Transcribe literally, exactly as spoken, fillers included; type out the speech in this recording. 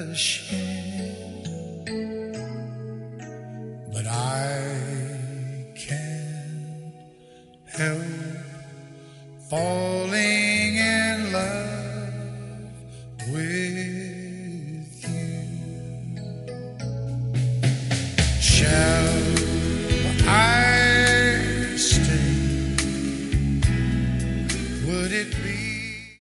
shame, but I can't help falling in love with you. Shall